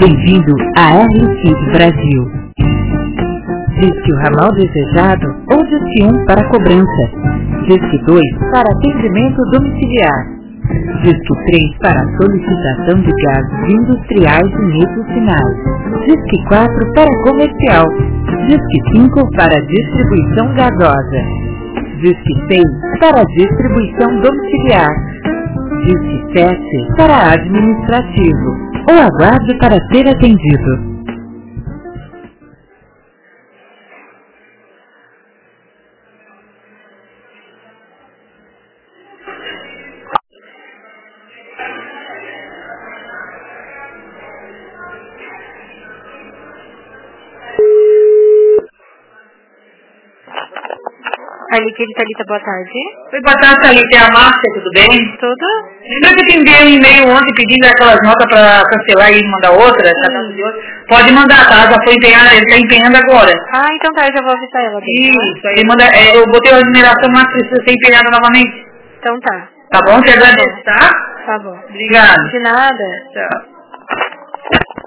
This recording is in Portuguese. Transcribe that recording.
Bem-vindo à RC Brasil. Disque o ramal desejado ou disque 1 para cobrança. Disque 2 para atendimento domiciliar. Disque 3 para solicitação de gases industriais e medicinais. Disque 4 para comercial. Disque 5 para distribuição gasosa. Disque 6 para distribuição domiciliar. Disque 7 para administrativo. Ou aguarde para ser atendido. Arliquide, Thalita, boa tarde. Oi, boa tarde, Thalita. É a Márcia, tudo bem? Tudo? Lembra que eu te enviei um e-mail ontem pedindo aquelas notas para cancelar e mandar outra? Pode mandar, tá? Já foi empenhada, ele está empenhando agora. Ah, então tá, eu já vou avisar ela. Isso, aí manda, eu botei a numeração, mas precisa ser empenhada novamente. Então tá. Tá bom? Te agradeço, tá? Tá bom. Obrigado. De nada. Tchau.